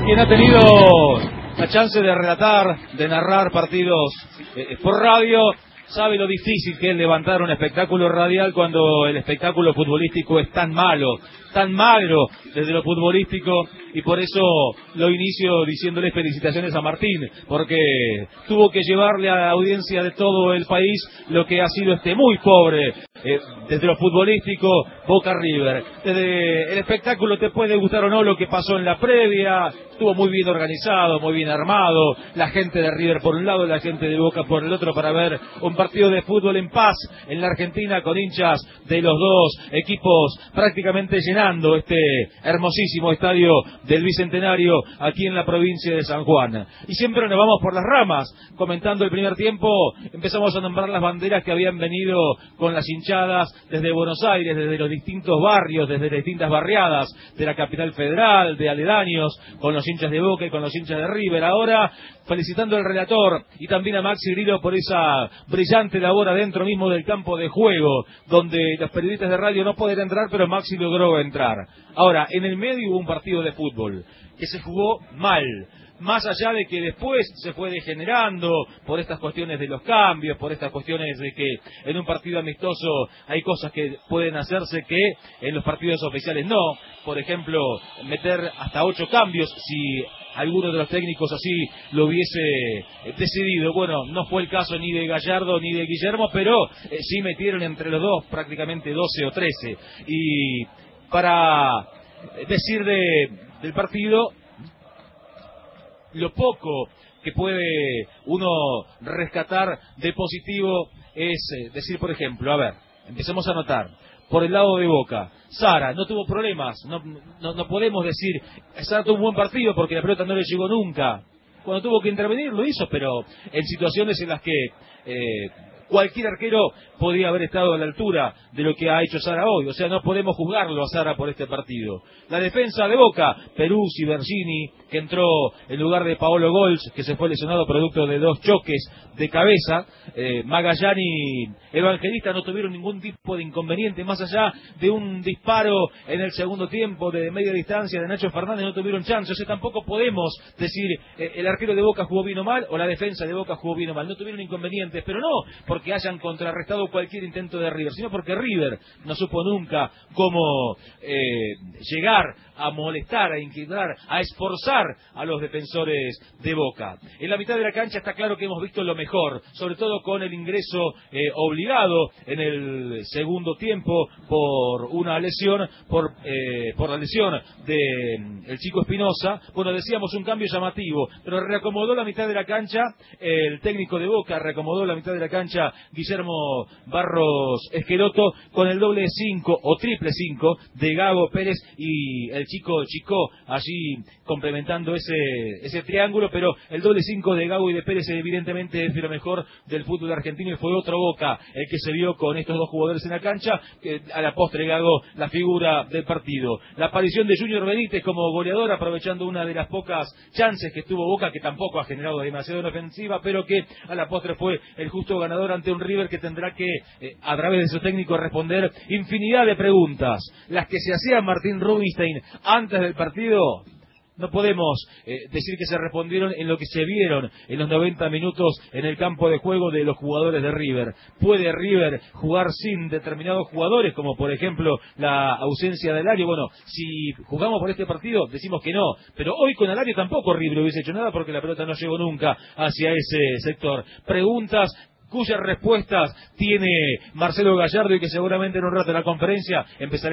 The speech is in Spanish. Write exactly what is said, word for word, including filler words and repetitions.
quien ha tenido la chance de relatar, de narrar partidos eh, por radio, sabe lo difícil que es levantar un espectáculo radial cuando el espectáculo futbolístico es tan malo, tan magro desde lo futbolístico, y por eso lo inicio diciéndole felicitaciones a Martín, porque tuvo que llevarle a la audiencia de todo el país lo que ha sido este muy pobre, eh, desde lo futbolístico, Boca River. Desde el espectáculo te puede gustar o no lo que pasó en la previa, estuvo muy bien organizado, muy bien armado, la gente de River por un lado, la gente de Boca por el otro, para ver un partido de fútbol en paz en la Argentina, con hinchas de los dos equipos prácticamente llenando este hermosísimo estadio del Bicentenario aquí en la provincia de San Juan. Y siempre nos vamos por las ramas. Comentando el primer tiempo, empezamos a nombrar las banderas que habían venido con las hinchadas desde Buenos Aires, desde los distintos barrios, desde las distintas barriadas de la capital federal, de aledaños, con los hinchas de Boca y con los hinchas de River. Ahora, felicitando al relator y también a Maxi Grillo por esa brillante labor adentro mismo del campo de juego, donde los periodistas de radio no pueden entrar, pero Maxi logró entrar. Ahora, en el medio hubo un partido de fútbol que se jugó mal, más allá de que después se fue degenerando por estas cuestiones de los cambios, por estas cuestiones de que en un partido amistoso hay cosas que pueden hacerse que en los partidos oficiales no. Por ejemplo, meter hasta ocho cambios si alguno de los técnicos así lo hubiese decidido. Bueno, no fue el caso ni de Gallardo ni de Guillermo, pero eh, sí metieron entre los dos prácticamente doce o trece. Y para decir de, del partido, lo poco que puede uno rescatar de positivo es eh, decir, por ejemplo, a ver, empecemos a notar, por el lado de Boca, Sara no tuvo problemas, no, no, no podemos decir, Sara tuvo un buen partido porque la pelota no le llegó nunca. Cuando tuvo que intervenir lo hizo, pero en situaciones en las que eh, cualquier arquero podría haber estado a la altura de lo que ha hecho Sara hoy. O sea, no podemos juzgarlo a Sara por este partido. La defensa de Boca, Peruzzi, Bergini, que entró en lugar de Paolo Golz, que se fue lesionado producto de dos choques de cabeza. eh, Magallán y Evangelista no tuvieron ningún tipo de inconveniente, más allá de un disparo en el segundo tiempo de media distancia de Nacho Fernández, no tuvieron chance. O sea, tampoco podemos decir eh, el arquero de Boca jugó bien o mal, o la defensa de Boca jugó bien o mal. No tuvieron inconvenientes, pero no porque hayan contrarrestado cualquier intento de River, sino porque River no supo nunca cómo eh, llegar a molestar, a inquietar, a esforzar a los defensores de Boca. En la mitad de la cancha está claro que hemos visto lo mejor, sobre todo con el ingreso eh, obligado en el segundo tiempo por una lesión, por eh, por la lesión de el chico Espinosa. Bueno, decíamos un cambio llamativo, pero reacomodó la mitad de la cancha el técnico de Boca, reacomodó la mitad de la cancha Guillermo Barros Esqueloto, con el doble cinco o triple cinco de Gago, Pérez y el chico Chicó, allí complementando ese ese triángulo. Pero el doble cinco de Gago y de Pérez evidentemente es de lo mejor del fútbol argentino, y fue otro Boca el que se vio con estos dos jugadores en la cancha, que a la postre Gago la figura del partido. La aparición de Junior Benítez como goleador, aprovechando una de las pocas chances que tuvo Boca, que tampoco ha generado demasiado en ofensiva, pero que a la postre fue el justo ganador ante un River que tendrá que, eh, a través de su técnico, responder infinidad de preguntas. Las que se hacía Martín Rubinstein antes del partido, no podemos eh, decir que se respondieron en lo que se vieron en los noventa minutos en el campo de juego de los jugadores de River. ¿Puede River jugar sin determinados jugadores, como por ejemplo la ausencia de Alario? Bueno, si jugamos por este partido, decimos que no, pero hoy con Alario tampoco River hubiese hecho nada, porque la pelota no llegó nunca hacia ese sector. Preguntas cuyas respuestas tiene Marcelo Gallardo, y que seguramente en un rato en la conferencia empezará